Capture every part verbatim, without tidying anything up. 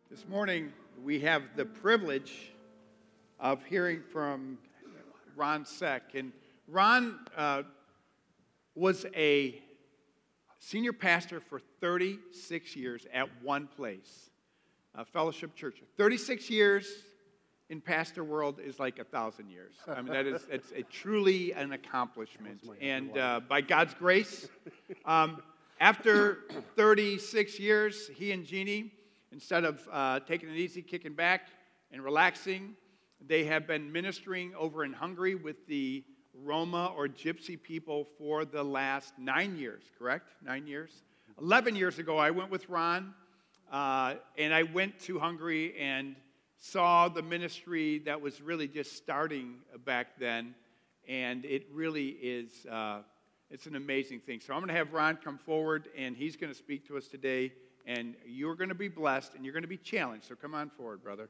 This morning, we have the privilege of hearing from Ron Seck. And Ron uh, was a senior pastor for thirty-six years at one place, uh, Fellowship Church. thirty-six years in pastor world is like a thousand years. I mean, that is it's a truly an accomplishment. And uh, by God's grace, um, after thirty-six years, he and Jeannie, instead of uh, taking it easy, kicking back and relaxing, they have been ministering over in Hungary with the Roma or Gypsy people for the last nine years, correct? Nine years? Eleven years ago, I went with Ron, uh, and I went to Hungary and saw the ministry that was really just starting back then, and it really is, uh, it's an amazing thing. So I'm going to have Ron come forward, and he's going to speak to us today, and you're going to be blessed, and you're going to be challenged. So come on forward, brother.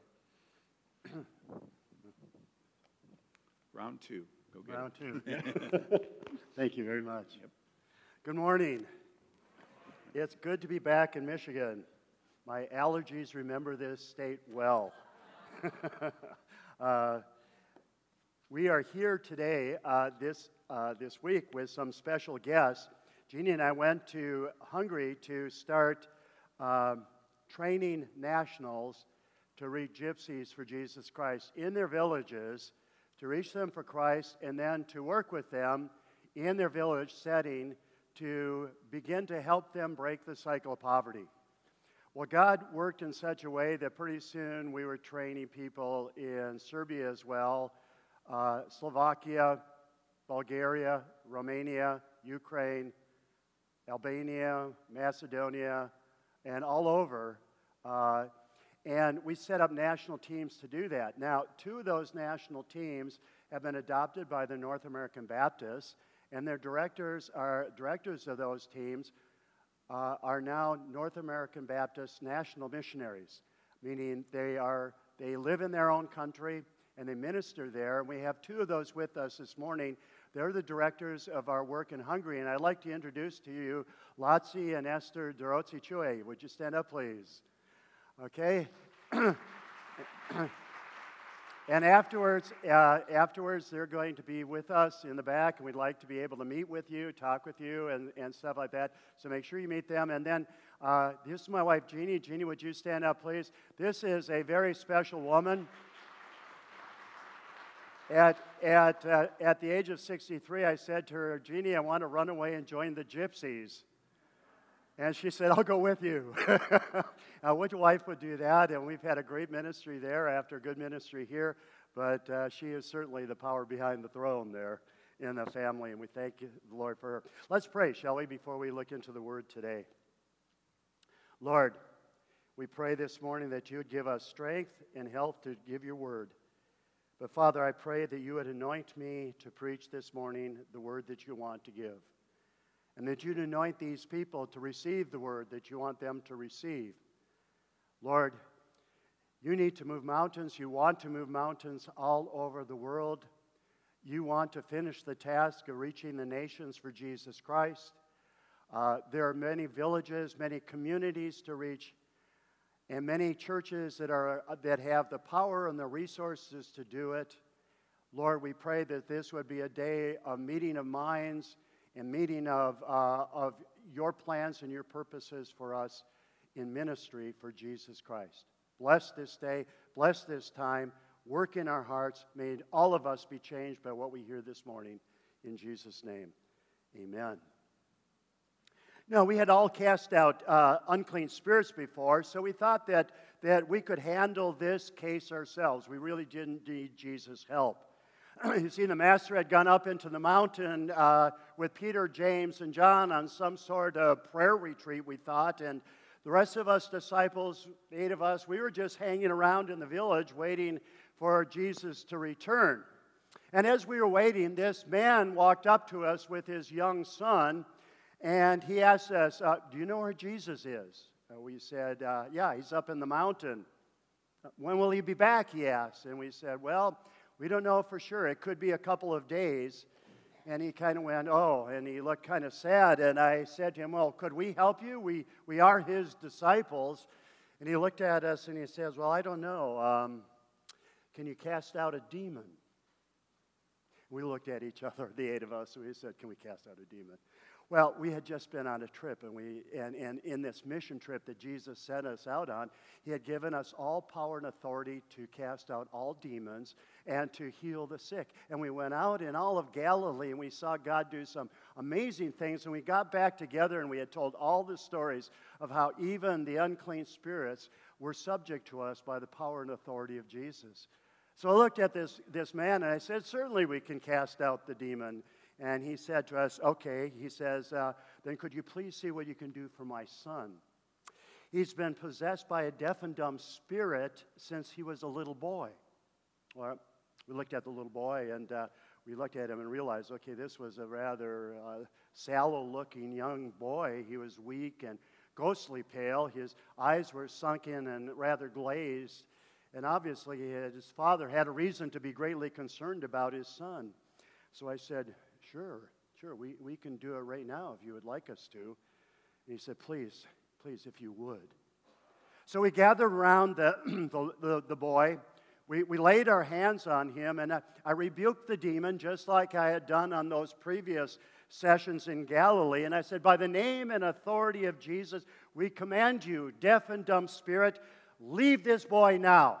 Round two. Go get Round it. two. Thank you very much. Yep. Good morning. It's good to be back in Michigan. My allergies remember this state well. uh, we are here today, uh, this, uh, this week, with some special guests. Jeannie and I went to Hungary to start um, training nationals to reach gypsies for Jesus Christ in their villages, to reach them for Christ, and then to work with them in their village setting to begin to help them break the cycle of poverty. Well, God worked in such a way that pretty soon we were training people in Serbia as well, uh, Slovakia, Bulgaria, Romania, Ukraine, Albania, Macedonia, and all over. Uh, and we set up national teams to do that. Now, two of those national teams have been adopted by the North American Baptists, and their directors are directors of those teams uh, are now North American Baptist national missionaries, meaning they are they live in their own country and they minister there. And we have two of those with us this morning. They're the directors of our work in Hungary, and I'd like to introduce to you Latsi and Esther Dorotsicue. Would you stand up, please? Okay. And afterwards, uh, afterwards, they're going to be with us in the back, and we'd like to be able to meet with you, talk with you, and, and stuff like that. So make sure you meet them. And then uh, this is my wife, Jeannie. Jeannie, would you stand up, please? This is a very special woman. At, at, uh, at the age of sixty-three, I said to her, Jeannie, I want to run away and join the gypsies. And she said, I'll go with you. uh, which wife would do that? And we've had a great ministry there after a good ministry here. But uh, she is certainly the power behind the throne there in the family. And we thank you, the Lord, for her. Let's pray, shall we, before we look into the Word today. Lord, we pray this morning that you would give us strength and health to give your Word. But Father, I pray that you would anoint me to preach this morning the Word that you want to give. And that you'd anoint these people to receive the word that you want them to receive. Lord, you need to move mountains. You want to move mountains all over the world. You want to finish the task of reaching the nations for Jesus Christ. Uh, there are many villages, many communities to reach, and many churches that are that have the power and the resources to do it. Lord, we pray that this would be a day of meeting of minds, and meeting of, uh, of your plans and your purposes for us in ministry for Jesus Christ. Bless this day, bless this time, work in our hearts. May all of us be changed by what we hear this morning. In Jesus' name, amen. Now, we had all cast out uh, unclean spirits before, so we thought that, that we could handle this case ourselves. We really didn't need Jesus' help. You see, the master had gone up into the mountain uh, with Peter, James, and John on some sort of prayer retreat, we thought. And the rest of us disciples, eight of us, we were just hanging around in the village waiting for Jesus to return. And as we were waiting, this man walked up to us with his young son, and he asked us, uh, do you know where Jesus is? Uh, we said, uh, yeah, he's up in the mountain. When will he be back, he asked. And we said, well, we don't know for sure. It could be a couple of days. And he kind of went, oh, and he looked kind of sad. And I said to him, well, could we help you? We, we are his disciples. And he looked at us and he says, well, I don't know. Um, can you cast out a demon? We looked at each other, the eight of us, and we said, can we cast out a demon? Well, we had just been on a trip, and we and, and in this mission trip that Jesus sent us out on, he had given us all power and authority to cast out all demons and to heal the sick. And we went out in all of Galilee, and we saw God do some amazing things, and we got back together, and we had told all the stories of how even the unclean spirits were subject to us by the power and authority of Jesus. So I looked at this, this man, and I said, certainly we can cast out the demon. And he said to us, okay, he says, uh, then could you please see what you can do for my son? He's been possessed by a deaf and dumb spirit since he was a little boy. Well, we looked at the little boy, and uh, we looked at him and realized, okay, this was a rather uh, sallow-looking young boy. He was weak and ghostly pale. His eyes were sunken and rather glazed. And obviously, his father had a reason to be greatly concerned about his son. So I said, sure, sure, we, we can do it right now if you would like us to. And he said, please, please, if you would. So we gathered around the, the, the, the boy. We, we laid our hands on him, and I, I rebuked the demon just like I had done on those previous sessions in Galilee. And I said, by the name and authority of Jesus, we command you, deaf and dumb spirit, leave this boy now.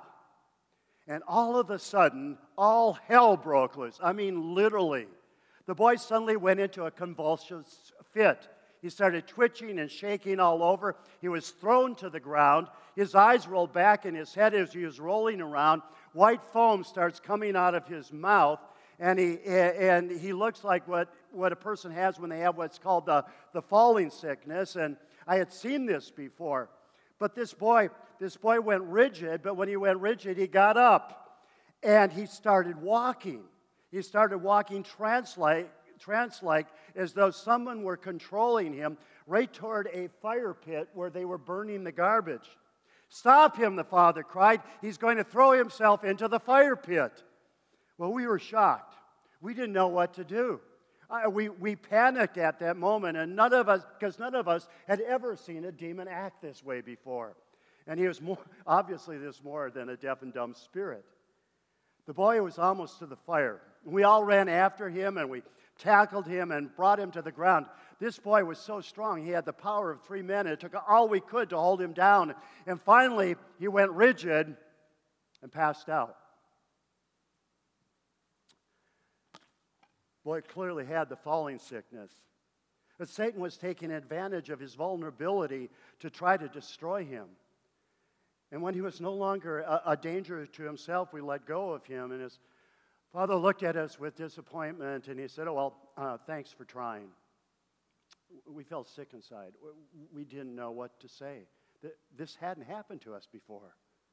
And all of a sudden, all hell broke loose. I mean, literally. The boy suddenly went into a convulsive fit. He started twitching and shaking all over. He was thrown to the ground. His eyes rolled back in his head as he was rolling around. White foam starts coming out of his mouth. And he, and he looks like what, what a person has when they have what's called the, the falling sickness. And I had seen this before. But this boy, this boy went rigid, but when he went rigid, he got up. And he started walking. He started walking trance-like, trance-like as though someone were controlling him right toward a fire pit where they were burning the garbage. Stop him, the father cried. He's going to throw himself into the fire pit. Well, we were shocked. We didn't know what to do. Uh, we, we panicked at that moment, and none of us, because none of us had ever seen a demon act this way before. And he was more, obviously this more than a deaf and dumb spirit. The boy was almost to the fire. We all ran after him, and we tackled him and brought him to the ground. This boy was so strong. He had the power of three men. It took all we could to hold him down. And finally, he went rigid and passed out. Boy clearly had the falling sickness. But Satan was taking advantage of his vulnerability to try to destroy him. And when he was no longer a, a danger to himself, we let go of him. And his father looked at us with disappointment, and he said, oh, well, uh, thanks for trying. We felt sick inside. We didn't know what to say. This hadn't happened to us before.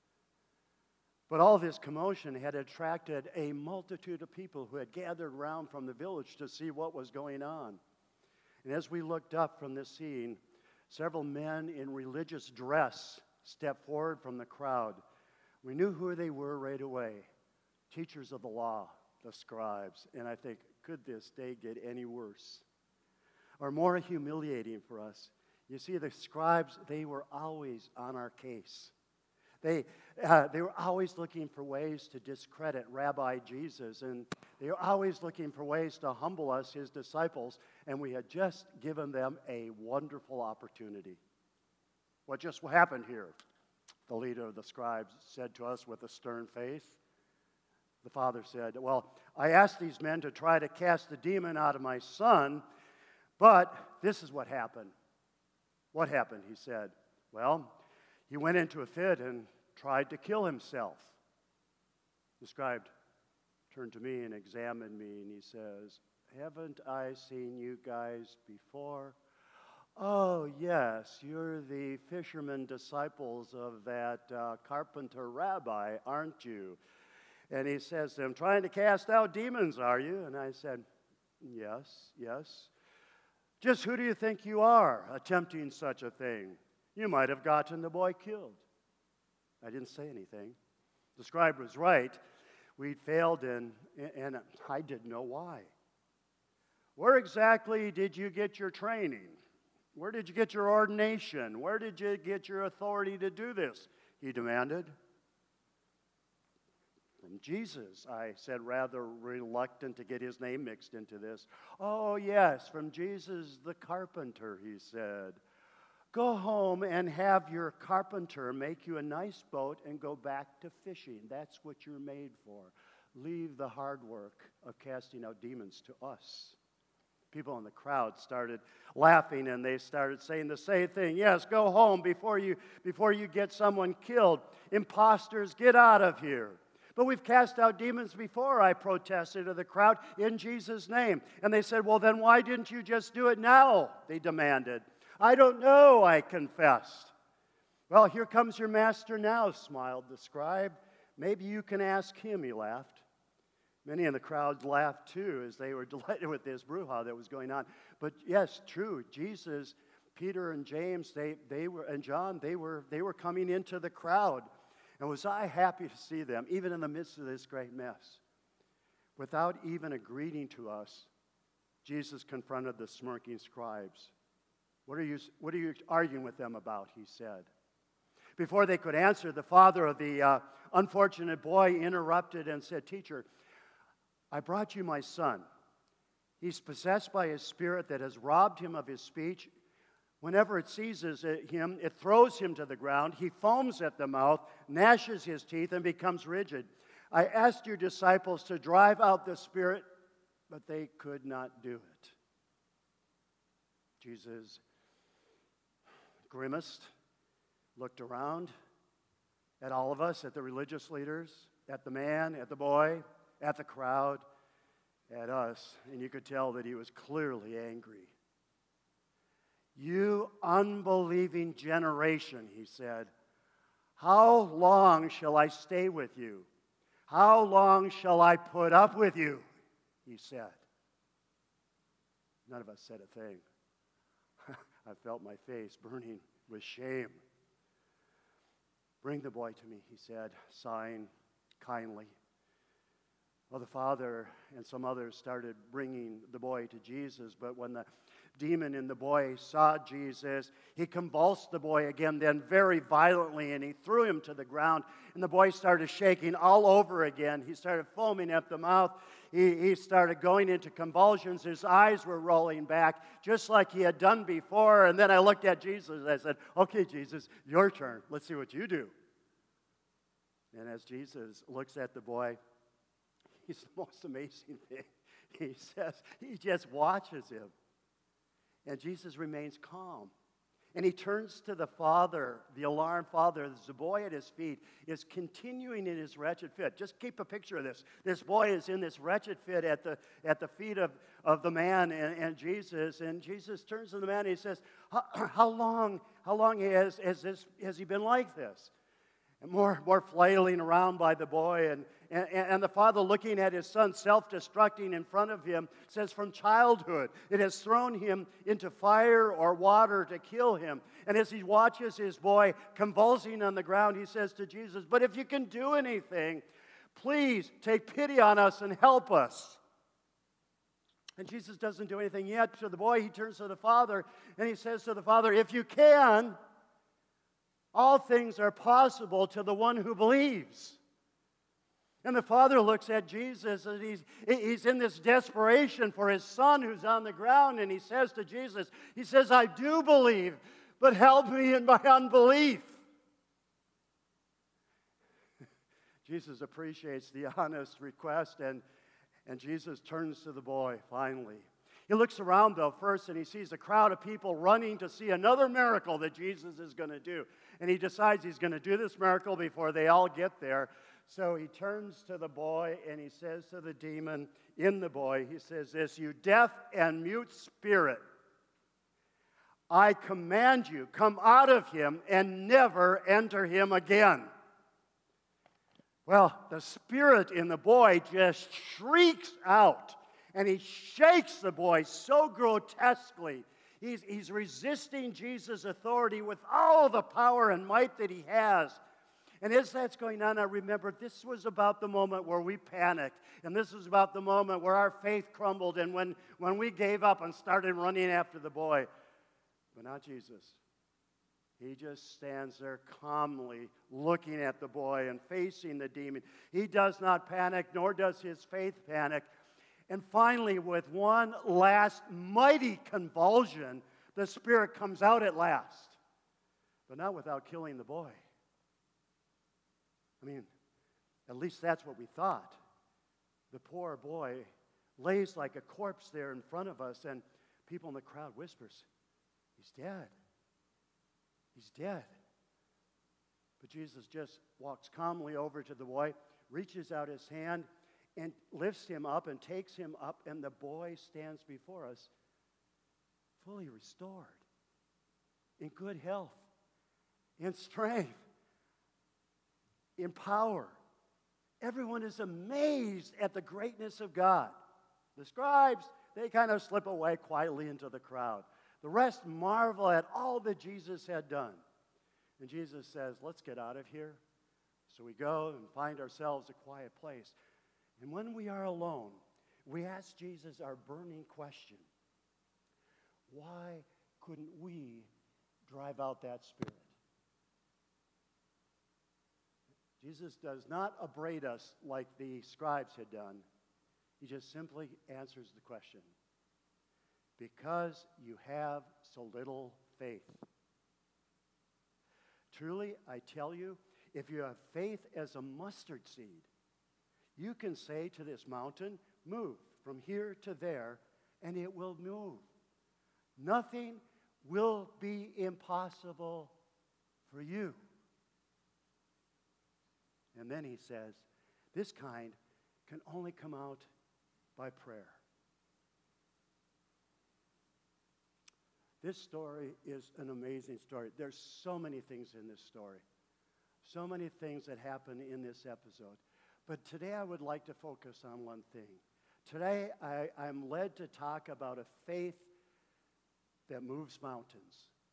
But all this commotion had attracted a multitude of people who had gathered around from the village to see what was going on. And as we looked up from this scene, several men in religious dress stepped forward from the crowd. We knew who they were right away. Teachers of the law, the scribes. And I think, could this day get any worse? Or more humiliating for us? You see, the scribes, they were always on our case. They, uh, they were always looking for ways to discredit Rabbi Jesus, and they were always looking for ways to humble us, his disciples, and we had just given them a wonderful opportunity. What just happened here? The leader of the scribes said to us with a stern face. The father said, well, I asked these men to try to cast the demon out of my son, but this is what happened. What happened, he said. Well, he went into a fit and tried to kill himself. The scribe turned to me and examined me, and he says, haven't I seen you guys before? Oh, yes, you're the fishermen disciples of that uh, carpenter rabbi, aren't you? And he says to him, trying to cast out demons, are you? And I said, yes, yes. Just who do you think you are, attempting such a thing? You might have gotten the boy killed. I didn't say anything. The scribe was right. We'd failed, and, and I didn't know why. Where exactly did you get your training? Where did you get your ordination? Where did you get your authority to do this? He demanded. From Jesus, I said, rather reluctant to get his name mixed into this. Oh, yes, from Jesus the carpenter, he said. Go home and have your carpenter make you a nice boat and go back to fishing. That's what you're made for. Leave the hard work of casting out demons to us. People in the crowd started laughing, and they started saying the same thing. Yes, go home before you, before you get someone killed. Imposters, get out of here. But we've cast out demons before, I protested to the crowd, in Jesus' name. And they said, well, then why didn't you just do it now? They demanded. I don't know, I confessed. Well, here comes your master now, smiled the scribe. Maybe you can ask him, he laughed. Many in the crowd laughed too as they were delighted with this brouhaha that was going on. But yes, true, Jesus, Peter and James, they, they were, and John, they were, they were coming into the crowd. And was I happy to see them, even in the midst of this great mess. Without even a greeting to us, Jesus confronted the smirking scribes. What are you, what are you arguing with them about, he said. Before they could answer, the father of the uh, unfortunate boy interrupted and said, Teacher, I brought you my son. He's possessed by a spirit that has robbed him of his speech. Whenever it seizes him, it throws him to the ground. He foams at the mouth, gnashes his teeth, and becomes rigid. I asked your disciples to drive out the spirit, but they could not do it. Jesus grimaced, looked around at all of us, at the religious leaders, at the man, at the boy, at the crowd, at us, and you could tell that he was clearly angry. You unbelieving generation, he said, how long shall I stay with you? How long shall I put up with you? He said. None of us said a thing. I felt my face burning with shame. Bring the boy to me, he said, sighing kindly. Well, the father and some others started bringing the boy to Jesus, but when the demon in the boy saw Jesus, he convulsed the boy again, then very violently, and he threw him to the ground, and the boy started shaking all over again. He started foaming at the mouth. He, he started going into convulsions. His eyes were rolling back, just like he had done before, and then I looked at Jesus, and I said, okay, Jesus, your turn. Let's see what you do. And as Jesus looks at the boy, he's the most amazing thing. He says, he just watches him. And Jesus remains calm. And he turns to the father, the alarmed father. The boy at his feet is continuing in his wretched fit. Just keep a picture of this. This boy is in this wretched fit at the, at the feet of, of the man and, and Jesus. And Jesus turns to the man and he says, how, how long, how long has, has, this, has he been like this? And more, more flailing around by the boy. And, and, and the father, looking at his son self-destructing in front of him, says, from childhood, it has thrown him into fire or water to kill him. And as he watches his boy convulsing on the ground, he says to Jesus, but if you can do anything, please take pity on us and help us. And Jesus doesn't do anything yet to the boy. He turns to the father, and he says to the father, if you can, all things are possible to the one who believes. And the father looks at Jesus, and he's, he's in this desperation for his son who's on the ground, and he says to Jesus, he says, I do believe, but help me in my unbelief. Jesus appreciates the honest request, and, and Jesus turns to the boy finally. He looks around, though, first, and he sees a crowd of people running to see another miracle that Jesus is going to do. And he decides he's going to do this miracle before they all get there. So he turns to the boy, and he says to the demon in the boy, he says this, you deaf and mute spirit, I command you, come out of him and never enter him again. Well, the spirit in the boy just shrieks out. And he shakes the boy so grotesquely. He's, he's resisting Jesus' authority with all the power and might that he has. And as that's going on, I remember this was about the moment where we panicked. And this was about the moment where our faith crumbled and when, when we gave up and started running after the boy. But not Jesus. He just stands there calmly looking at the boy and facing the demon. He does not panic, nor does his faith panic. And finally, with one last mighty convulsion, the spirit comes out at last. But not without killing the boy. I mean, at least that's what we thought. The poor boy lays like a corpse there in front of us, and people in the crowd whispers, he's dead. He's dead. But Jesus just walks calmly over to the boy, reaches out his hand, and lifts him up and takes him up, and the boy stands before us fully restored, in good health, in strength, in power. Everyone is amazed at the greatness of God. The scribes, they kind of slip away quietly into the crowd. The rest marvel at all that Jesus had done. And Jesus says, let's get out of here. So we go and find ourselves a quiet place. And when we are alone, we ask Jesus our burning question. Why couldn't we drive out that spirit? Jesus does not upbraid us like the scribes had done. He just simply answers the question. Because you have so little faith. Truly, I tell you, if you have faith as a mustard seed, you can say to this mountain, move from here to there, and it will move. Nothing will be impossible for you. And then he says, this kind can only come out by prayer. This story is an amazing story. There's so many things in this story. So many things that happen in this episode. But today I would like to focus on one thing. Today I, I'm led to talk about a faith that moves mountains.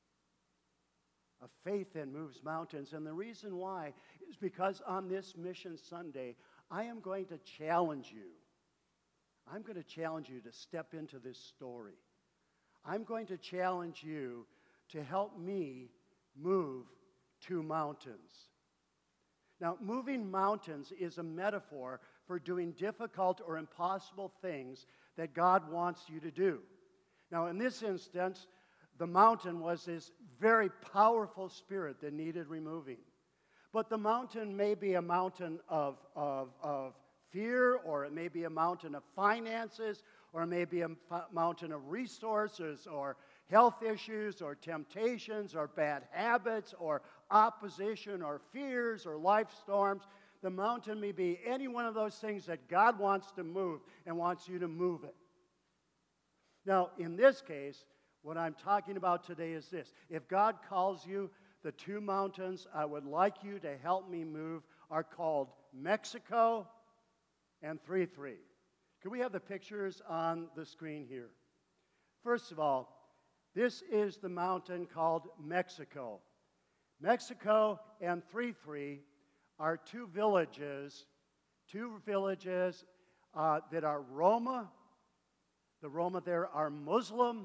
A faith that moves mountains. And the reason why is because on this Mission Sunday, I am going to challenge you. I'm going to challenge you to step into this story. I'm going to challenge you to help me move two mountains. Now, moving mountains is a metaphor for doing difficult or impossible things that God wants you to do. Now, in this instance, the mountain was this very powerful spirit that needed removing. But the mountain may be a mountain of, of, of fear, or it may be a mountain of finances, or it may be a mountain of resources, or health issues, or temptations, or bad habits, or opposition, or fears, or life storms. The mountain may be any one of those things that God wants to move and wants you to move it. Now, in this case, what I'm talking about today is this. If God calls you, the two mountains I would like you to help me move are called Mexico and three three. Can we have the pictures on the screen here? First of all, this is the mountain called Mexico. Mexico and three three are two villages, two villages uh, that are Roma. The Roma there are Muslim,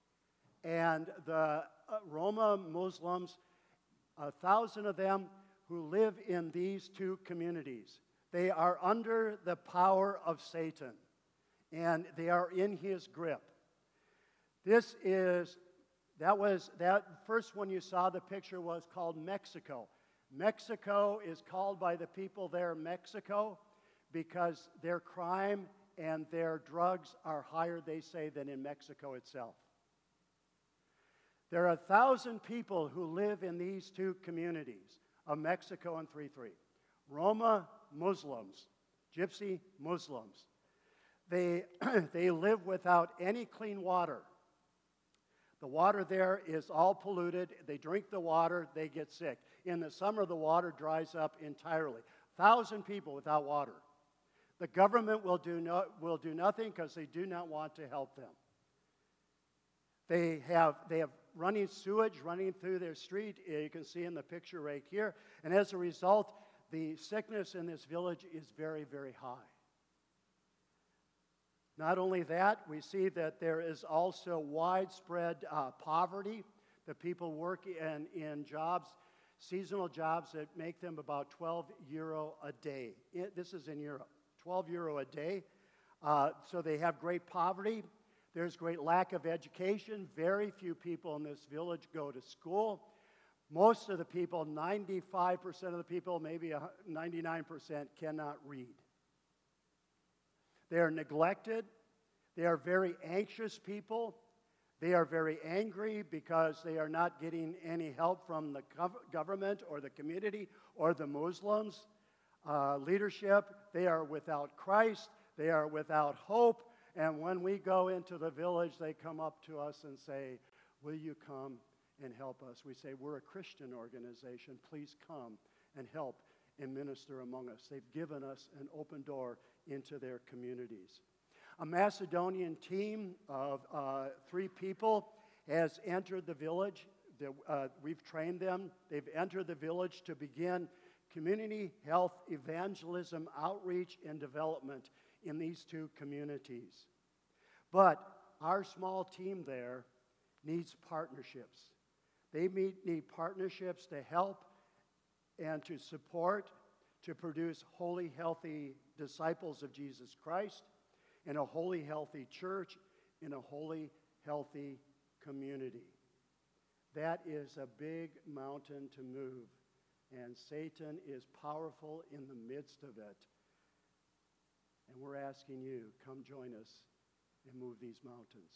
and the uh, Roma Muslims, a thousand of them who live in these two communities. They are under the power of Satan, and they are in his grip. This is, that was, that first one you saw, the picture was called Mexico. Mexico is called by the people there Mexico because their crime and their drugs are higher, they say, than in Mexico itself. There are a thousand people who live in these two communities of Mexico and three three. Roma Muslims, Gypsy Muslims. They, they live without any clean water. The water there is all polluted. They drink the water, they get sick. In the summer, the water dries up entirely. Thousand people without water. The government will do, no, will do nothing because they do not want to help them. They have, they have running sewage running through their street. You can see in the picture right here. And as a result, the sickness in this village is very, very high. Not only that, we see that there is also widespread uh, poverty. The people work in, in jobs, seasonal jobs that make them about twelve euro a day. It, this is in Europe, twelve euro a day. Uh, so they have great poverty. There's great lack of education. Very few people in this village go to school. Most of the people, ninety-five percent of the people, maybe ninety-nine percent, cannot read. They are neglected. They are very anxious people. They are very angry because they are not getting any help from the government or the community or the Muslims uh, leadership. They are without Christ. They are without hope. And when we go into the village, they come up to us and say, will you come and help us? We say, we're a Christian organization. Please come and help and minister among us. They've given us an open door into their communities. A Macedonian team of uh, three people has entered the village. The, uh, we've trained them. They've entered the village to begin community health evangelism, outreach, and development in these two communities. But our small team there needs partnerships. They need partnerships to help and to support, to produce holy, healthy disciples of Jesus Christ, in a holy, healthy church, in a holy, healthy community. That is a big mountain to move, and Satan is powerful in the midst of it. And we're asking you, come join us and move these mountains.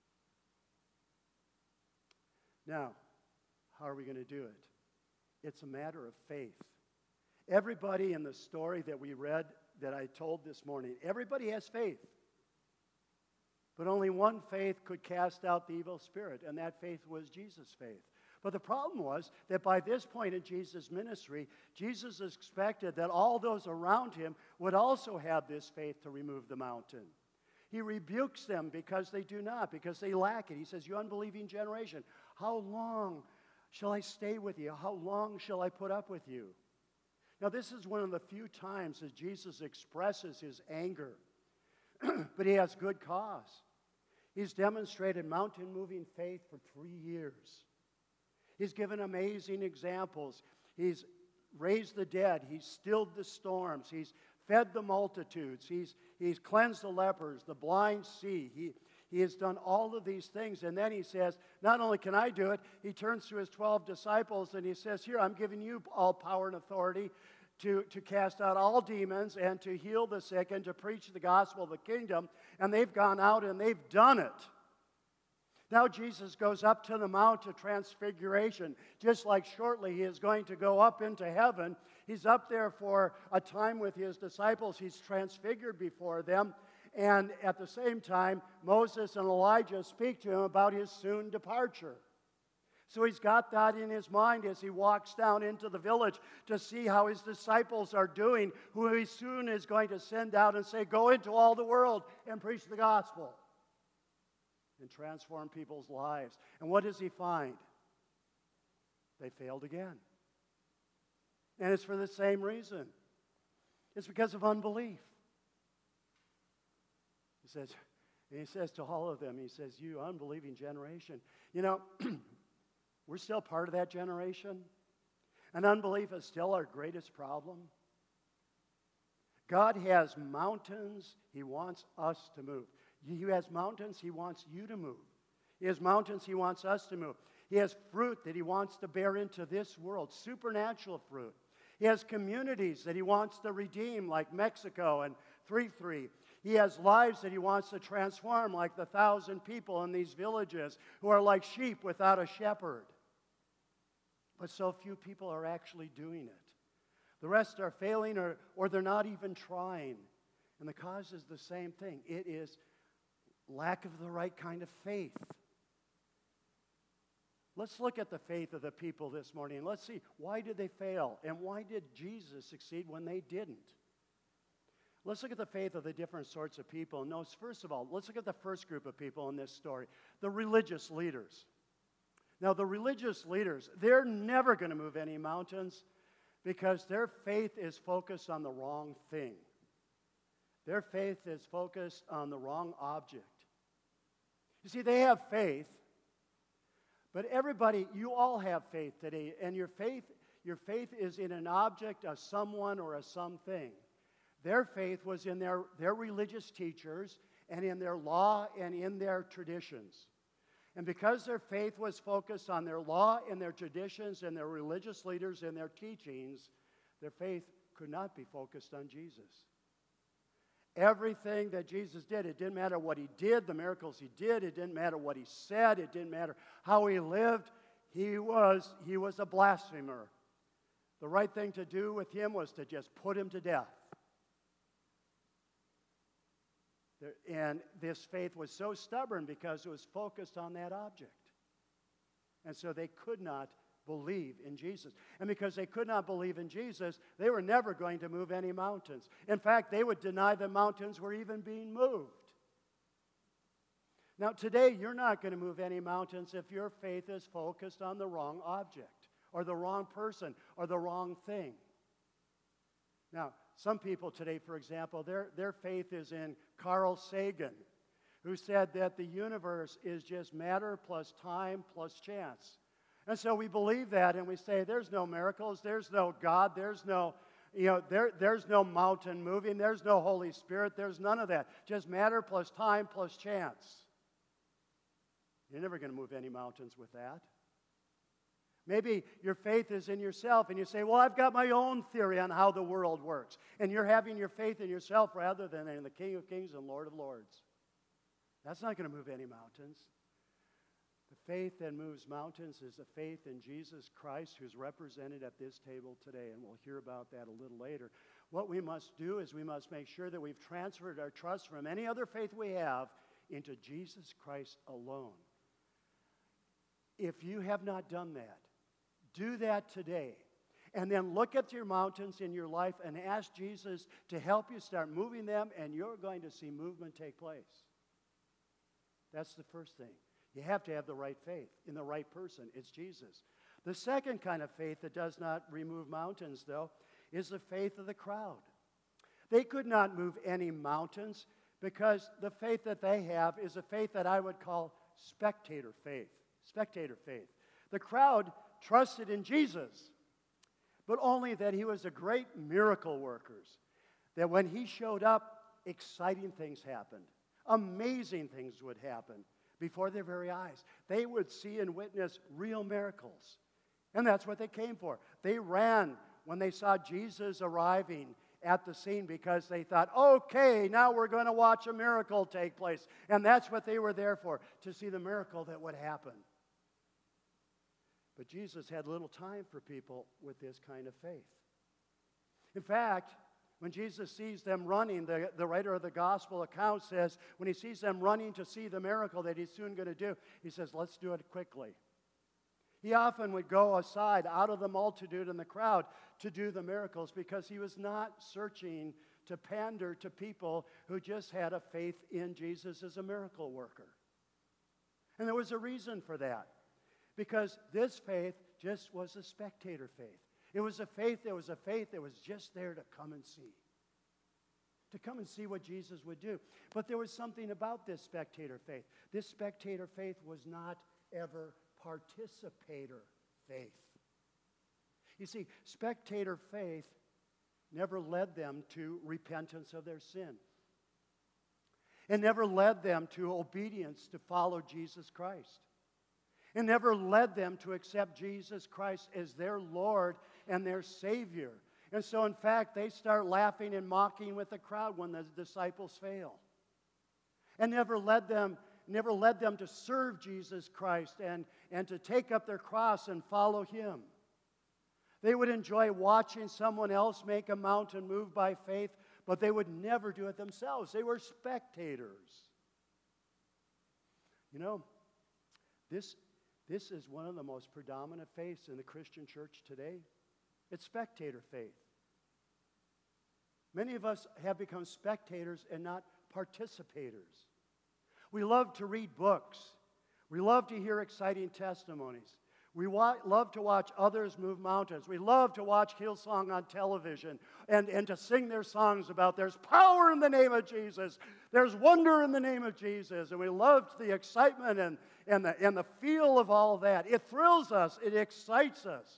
Now, how are we going to do it? It's a matter of faith. Everybody in the story that we read, that I told this morning, everybody has faith. But only one faith could cast out the evil spirit, and that faith was Jesus' faith. But the problem was that by this point in Jesus' ministry, Jesus expected that all those around him would also have this faith to remove the mountain. He rebukes them because they do not, because they lack it. He says, you unbelieving generation, how long shall I stay with you? How long shall I put up with you? Now, this is one of the few times that Jesus expresses his anger, but he has good cause. He's demonstrated mountain-moving faith for three years. He's given amazing examples. He's raised the dead. He's stilled the storms. He's fed the multitudes. He's, he's cleansed the lepers, the blind see. He, he has done all of these things. And then he says, not only can I do it, he turns to his twelve disciples and he says, here, I'm giving you all power and authority to, to cast out all demons and to heal the sick and to preach the gospel of the kingdom. And they've gone out and they've done it. Now Jesus goes up to the Mount of Transfiguration, just like shortly he is going to go up into heaven. He's up there for a time with his disciples. He's transfigured before them. And at the same time, Moses and Elijah speak to him about his soon departure. So he's got that in his mind as he walks down into the village to see how his disciples are doing, who he soon is going to send out and say, go into all the world and preach the gospel and transform people's lives. And what does he find? They failed again. And it's for the same reason. It's because of unbelief. He says, and he says to all of them, he says, you unbelieving generation. You know, we're still part of that generation. And unbelief is still our greatest problem. God has mountains he wants us to move. He has mountains he wants you to move. He has mountains he wants us to move. He has fruit that he wants to bear into this world, supernatural fruit. He has communities that he wants to redeem, like Mexico and three three. He has lives that he wants to transform, like the thousand people in these villages who are like sheep without a shepherd. But so few people are actually doing it. The rest are failing or, or they're not even trying. And the cause is the same thing. It is lack of the right kind of faith. Let's look at the faith of the people this morning. Let's see, why did they fail? And why did Jesus succeed when they didn't? Let's look at the faith of the different sorts of people. No, first of all, let's look at the first group of people in this story, the religious leaders. Now, the religious leaders, they're never going to move any mountains because their faith is focused on the wrong thing. Their faith is focused on the wrong object. You see, they have faith, But everybody, you all have faith today, and your faith, your faith is in an object, a someone, or a something. Their faith was in their, their religious teachers and in their law and in their traditions. And because their faith was focused on their law and their traditions and their religious leaders and their teachings, their faith could not be focused on Jesus. Everything that Jesus did, it didn't matter what he did, the miracles he did, it didn't matter what he said, it didn't matter how he lived, he was, he was a blasphemer. The right thing to do with him was to just put him to death. And this faith was so stubborn because it was focused on that object. And so they could not believe in Jesus. And because they could not believe in Jesus, they were never going to move any mountains. In fact, they would deny the mountains were even being moved. Now, today, you're not going to move any mountains if your faith is focused on the wrong object or the wrong person or the wrong thing. Now, some people today, for example, their, their faith is in Carl Sagan, who said that the universe is just matter plus time plus chance. And so we believe that, and we say there's no miracles, there's no God, there's no, you know, there, there's no mountain moving, there's no Holy Spirit, there's none of that. Just matter plus time plus chance. You're never going to move any mountains with that. Maybe your faith is in yourself, and you say, well, I've got my own theory on how the world works. And you're having your faith in yourself rather than in the King of Kings and Lord of Lords. That's not going to move any mountains. The faith that moves mountains is the faith in Jesus Christ, who's represented at this table today, and we'll hear about that a little later. What we must do is we must make sure that we've transferred our trust from any other faith we have into Jesus Christ alone. If you have not done that, do that today. And then look at your mountains in your life and ask Jesus to help you start moving them, and you're going to see movement take place. That's the first thing. You have to have the right faith in the right person. It's Jesus. The second kind of faith that does not remove mountains, though, is the faith of the crowd. They could not move any mountains because the faith that they have is a faith that I would call spectator faith. Spectator faith. The crowd trusted in Jesus, but only that he was a great miracle worker. That when he showed up, exciting things happened. Amazing things would happen before their very eyes. They would see and witness real miracles. And that's what they came for. They ran when they saw Jesus arriving at the scene because they thought, okay, now we're going to watch a miracle take place. And that's what they were there for, to see the miracle that would happen. But Jesus had little time for people with this kind of faith. In fact, when Jesus sees them running, the, the writer of the gospel account says, when he sees them running to see the miracle that he's soon going to do, he says, let's do it quickly. He often would go aside out of the multitude and the crowd to do the miracles because he was not searching to pander to people who just had a faith in Jesus as a miracle worker. And there was a reason for that. Because this faith just was a spectator faith. It was a faith that was a faith that was just there to come and see. To come and see what Jesus would do. But there was something about this spectator faith. This spectator faith was not ever participator faith. You see, spectator faith never led them to repentance of their sin. It never led them to obedience to follow Jesus Christ. It never led them to accept Jesus Christ as their Lord and their Savior. And so, in fact, they start laughing and mocking with the crowd when the disciples fail. And never led them, never led them to serve Jesus Christ and, and to take up their cross and follow Him. They would enjoy watching someone else make a mountain move by faith, but they would never do it themselves. They were spectators. You know, this This is one of the most predominant faiths in the Christian church today. It's spectator faith. Many of us have become spectators and not participators. We love to read books. We love to hear exciting testimonies. We wa- love to watch others move mountains. We love to watch Hillsong on television and, and to sing their songs about there's power in the name of Jesus. There's wonder in the name of Jesus. And we love the excitement and, and, the, and the feel of all of that. It thrills us. It excites us.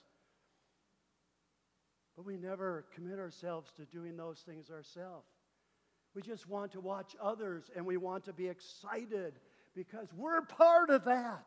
But we never commit ourselves to doing those things ourselves. We just want to watch others and we want to be excited because we're part of that.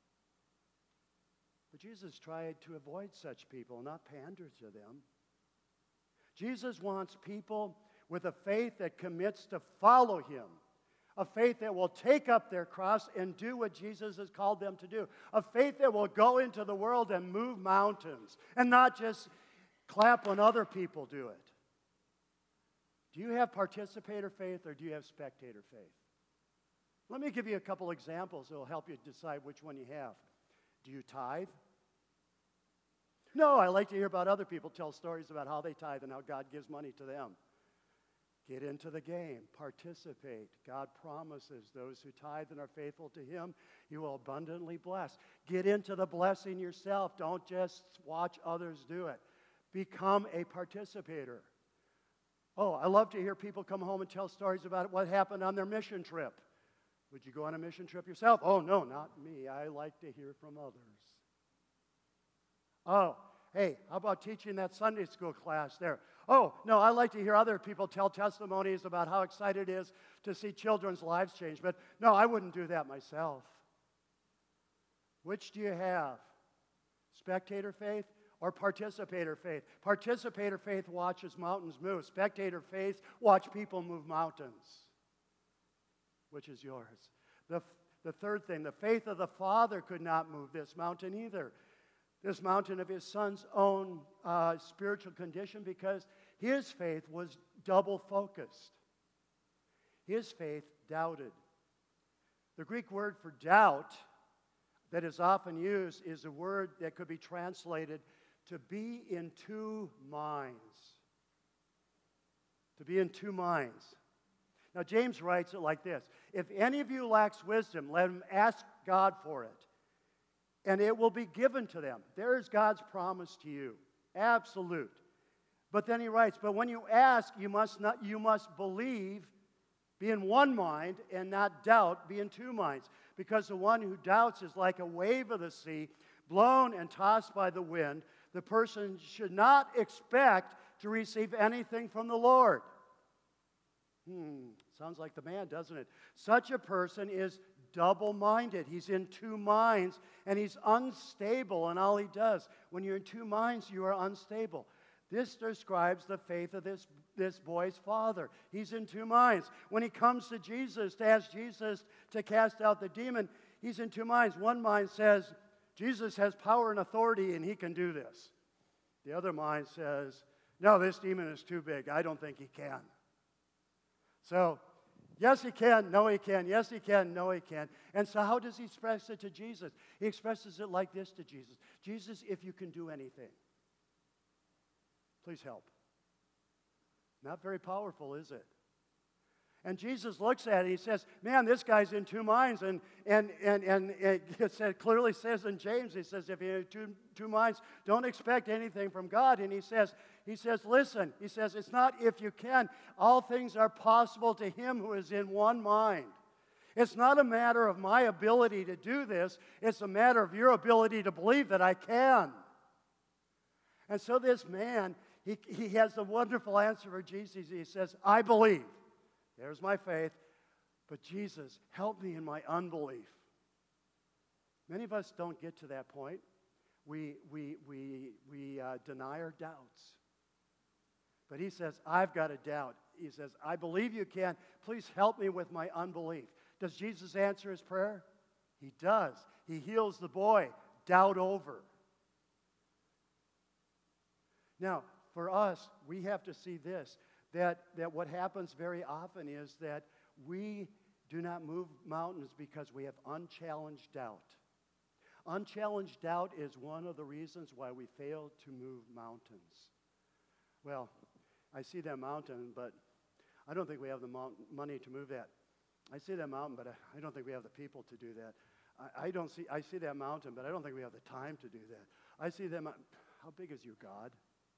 But Jesus tried to avoid such people, not pander to them. Jesus wants people with a faith that commits to follow him, a faith that will take up their cross and do what Jesus has called them to do, a faith that will go into the world and move mountains and not just clap when other people do it. Do you have participator faith or do you have spectator faith? Let me give you a couple examples that will help you decide which one you have. Do you tithe? No, I like to hear about other people tell stories about how they tithe and how God gives money to them. Get into the game. Participate. God promises those who tithe and are faithful to him, you will abundantly bless. Get into the blessing yourself. Don't just watch others do it. Become a participator. Oh, I love to hear people come home and tell stories about what happened on their mission trip. Would you go on a mission trip yourself? Oh, no, not me. I like to hear from others. Oh, hey, how about teaching that Sunday school class there? Oh, no, I like to hear other people tell testimonies about how excited it is to see children's lives change. But no, I wouldn't do that myself. Which do you have? Spectator faith or participator faith? Participator faith watches mountains move. Spectator faith watch people move mountains. Which is yours? The, the third thing, the faith of the Father could not move this mountain either. This mountain of his Son's own uh, spiritual condition, because his faith was double focused. His faith doubted. The Greek word for doubt that is often used is a word that could be translated to be in two minds. To be in two minds. Now, James writes it like this: if any of you lacks wisdom, let him ask God for it, and it will be given to them. There is God's promise to you. Absolute. But then he writes, but when you ask, you must not you must believe, be in one mind, and not doubt, be in two minds. Because the one who doubts is like a wave of the sea, blown and tossed by the wind. The person should not expect to receive anything from the Lord. Hmm, sounds like the man, doesn't it? Such a person is double-minded. He's in two minds, and he's unstable in all he does. When you're in two minds, you are unstable. This describes the faith of this, this boy's father. He's in two minds. When he comes to Jesus to ask Jesus to cast out the demon, he's in two minds. One mind says, Jesus has power and authority, and he can do this. The other mind says, no, this demon is too big. I don't think he can. So, yes, he can. No, he can. Yes, he can. No, he can. And so how does he express it to Jesus? He expresses it like this to Jesus. Jesus, if you can do anything, please help. Not very powerful, is it? And Jesus looks at it. He says, man, this guy's in two minds. And, and, and, and it said, clearly says in James, he says, if you're in two, two minds, don't expect anything from God. And he says, he says, listen, he says, it's not if you can. All things are possible to him who is in one mind. It's not a matter of my ability to do this. It's a matter of your ability to believe that I can. And so this man, he, he has a wonderful answer for Jesus. He says, I believe. There's my faith. But Jesus, help me in my unbelief. Many of us don't get to that point. We, we, we, we uh, deny our doubts. But he says, I've got a doubt. He says, I believe you can. Please help me with my unbelief. Does Jesus answer his prayer? He does. He heals the boy. Doubt over. Now, for us, we have to see this, that, that what happens very often is that we do not move mountains because we have unchallenged doubt. Unchallenged doubt is one of the reasons why we fail to move mountains. Well, I see that mountain, but I don't think we have the mount- money to move that. I see that mountain, but I don't think we have the people to do that. I, I don't see, I see that mountain, but I don't think we have the time to do that. I see them, how big is your God?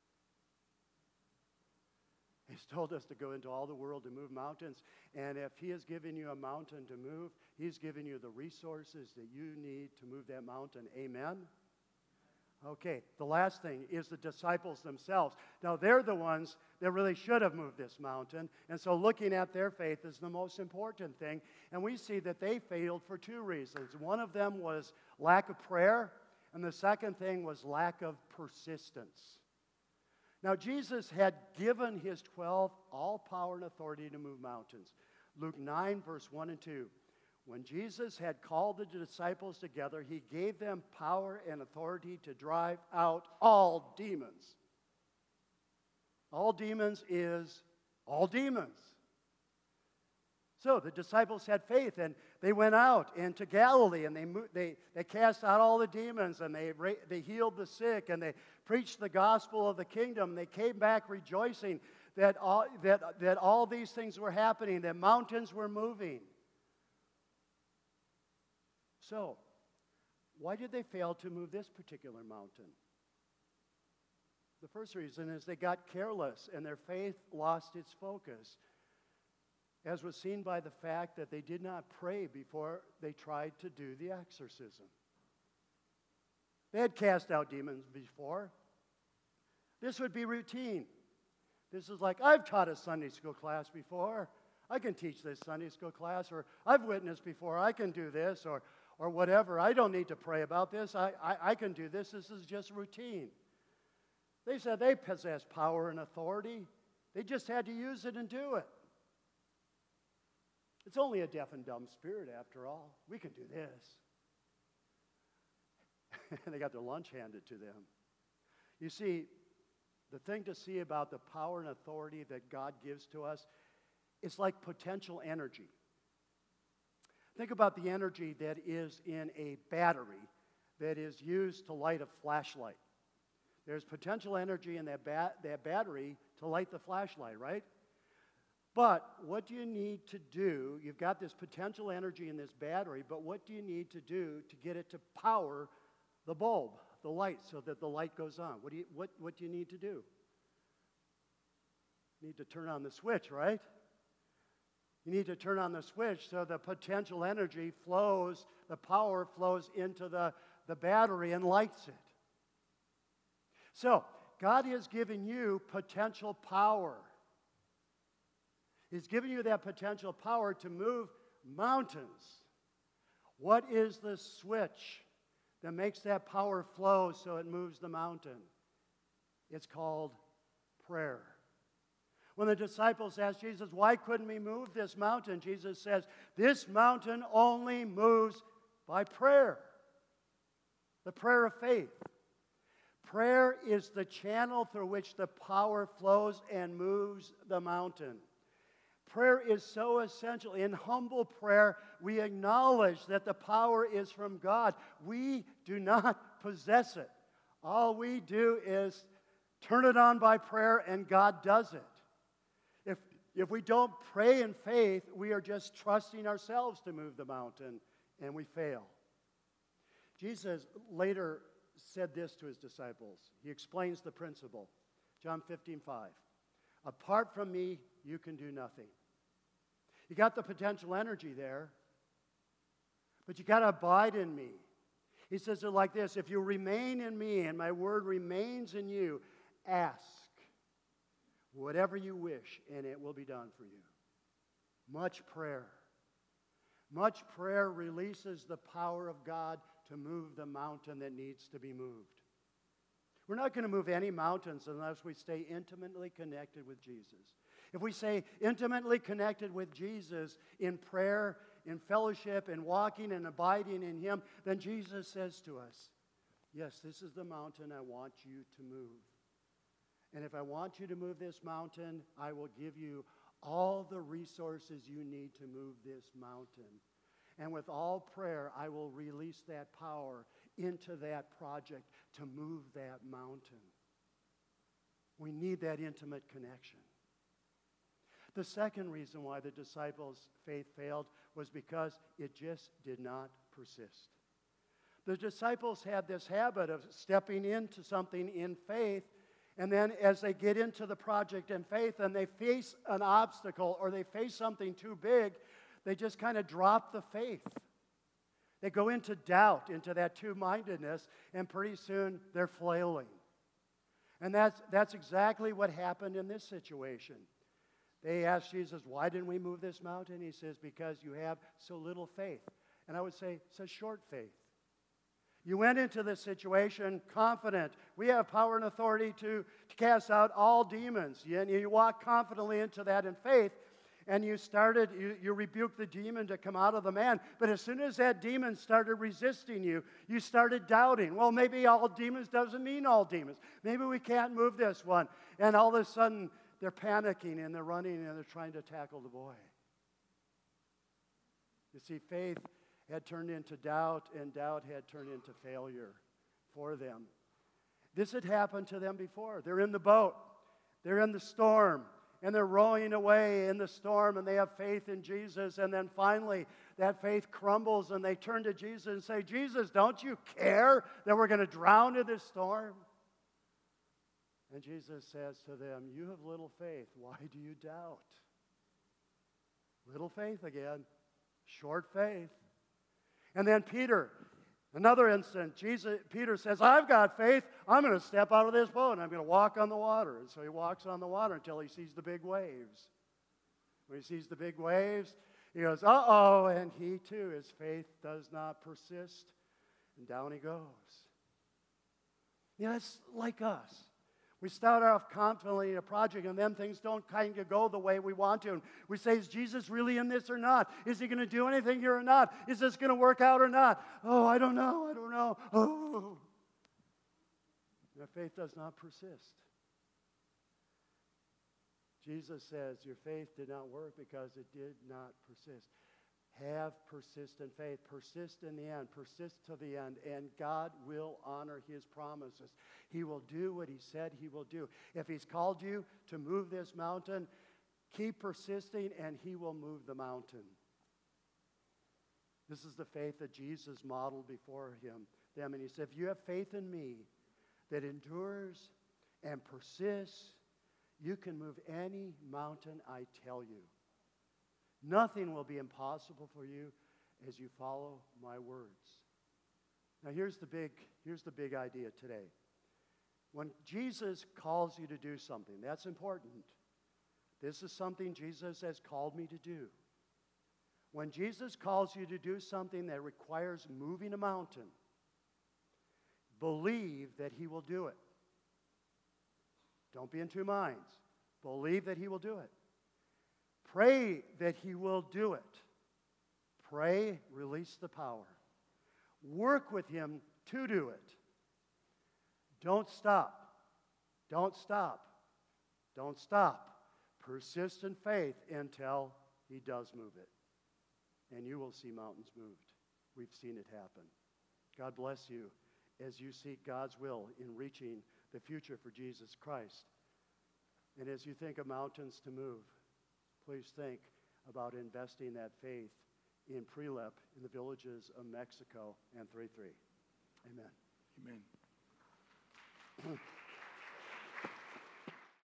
He's told us to go into all the world to move mountains. And if he has given you a mountain to move, he's given you the resources that you need to move that mountain. Amen? Okay, the last thing is the disciples themselves. Now, they're the ones that really should have moved this mountain. And so looking at their faith is the most important thing. And we see that they failed for two reasons. One of them was lack of prayer, and the second thing was lack of persistence. Now, Jesus had given his twelve all power and authority to move mountains. Luke nine, verse one and two. When Jesus had called the disciples together, he gave them power and authority to drive out all demons. All demons is all demons. So the disciples had faith, and they went out into Galilee, and they they they cast out all the demons, and they they healed the sick, and they preached the gospel of the kingdom. They came back rejoicing that all that that all these things were happening, that mountains were moving. So, why did they fail to move this particular mountain? The first reason is they got careless, and their faith lost its focus, as was seen by the fact that they did not pray before they tried to do the exorcism. They had cast out demons before. This would be routine. This is like, I've taught a Sunday school class before. I can teach this Sunday school class, or I've witnessed before. I can do this, or, or whatever. I don't need to pray about this. I, I, I can do this. This is just routine. They said they possess power and authority. They just had to use it and do it. It's only a deaf and dumb spirit, after all. We can do this. And they got their lunch handed to them. You see, the thing to see about the power and authority that God gives to us, it's like potential energy. Think about the energy that is in a battery that is used to light a flashlight. There's potential energy in that, ba- that battery to light the flashlight, right? But what do you need to do? You've got this potential energy in this battery, but what do you need to do to get it to power the bulb, the light, so that the light goes on? What do you, what, what do you need to do? You need to turn on the switch, right? You need to turn on the switch so the potential energy flows, the power flows into the, the battery and lights it. So, God has given you potential power. He's given you that potential power to move mountains. What is the switch that makes that power flow so it moves the mountain? It's called prayer. When the disciples asked Jesus, why couldn't we move this mountain? Jesus says, this mountain only moves by prayer. The prayer of faith. Prayer is the channel through which the power flows and moves the mountain. Prayer is so essential. In humble prayer, we acknowledge that the power is from God. We do not possess it. All we do is turn it on by prayer, and God does it. If, if we don't pray in faith, we are just trusting ourselves to move the mountain, and we fail. Jesus later said this to his disciples. He explains the principle. John fifteen five. Apart from me, you can do nothing. You got the potential energy there, but you got to abide in me. He says it like this: if you remain in me and my word remains in you, ask whatever you wish, and it will be done for you. Much prayer. Much prayer releases the power of God to move the mountain that needs to be moved. We're not going to move any mountains unless we stay intimately connected with Jesus. If we stay intimately connected with Jesus in prayer, in fellowship, in walking and abiding in him, then Jesus says to us, yes, this is the mountain I want you to move. And if I want you to move this mountain, I will give you all the resources you need to move this mountain. And with all prayer, I will release that power into that project to move that mountain. We need that intimate connection. The second reason why the disciples' faith failed was because it just did not persist. The disciples had this habit of stepping into something in faith, and then as they get into the project in faith and they face an obstacle or they face something too big, they just kind of drop the faith. They go into doubt, into that two-mindedness, and pretty soon they're flailing. And that's, that's exactly what happened in this situation. They asked Jesus, why didn't we move this mountain? He says, because you have so little faith. And I would say, it's a short faith. You went into this situation confident. We have power and authority to, to cast out all demons. And you walk confidently into that in faith, and you started, you, you rebuked the demon to come out of the man. But as soon as that demon started resisting you, you started doubting. Well, maybe all demons doesn't mean all demons. Maybe we can't move this one. And all of a sudden, they're panicking and they're running and they're trying to tackle the boy. You see, faith had turned into doubt, and doubt had turned into failure for them. This had happened to them before. They're in the boat. They're in the storm. And they're rowing away in the storm, and they have faith in Jesus. And then finally, that faith crumbles, and they turn to Jesus and say, Jesus, don't you care that we're going to drown in this storm? And Jesus says to them, you have little faith. Why do you doubt? Little faith again. Short faith. And then Peter, another instant, Jesus, Peter says, I've got faith. I'm going to step out of this boat and I'm going to walk on the water. And so he walks on the water until he sees the big waves. When he sees the big waves, he goes, uh-oh, and he too, his faith does not persist. And down he goes. You know, it's like us. We start off confidently in a project, and then things don't kind of go the way we want to. And we say, is Jesus really in this or not? Is he going to do anything here or not? Is this going to work out or not? Oh, I don't know. I don't know. Oh. Your faith does not persist. Jesus says your faith did not work because it did not persist. Have persistent faith. Persist in the end. Persist to the end. And God will honor his promises. He will do what he said he will do. If he's called you to move this mountain, keep persisting and he will move the mountain. This is the faith that Jesus modeled before him, them. And he said, if you have faith in me that endures and persists, you can move any mountain I tell you. Nothing will be impossible for you as you follow my words. Now here's the big, here's the big idea today. When Jesus calls you to do something, that's important. This is something Jesus has called me to do. When Jesus calls you to do something that requires moving a mountain, believe that he will do it. Don't be in two minds. Believe that he will do it. Pray that he will do it. Pray, release the power. Work with him to do it. Don't stop. Don't stop. Don't stop. Persist in faith until he does move it. And you will see mountains moved. We've seen it happen. God bless you as you seek God's will in reaching the future for Jesus Christ. And as you think of mountains to move, please think about investing that faith in Prilep in the villages of Mexico and three three. Amen. Amen.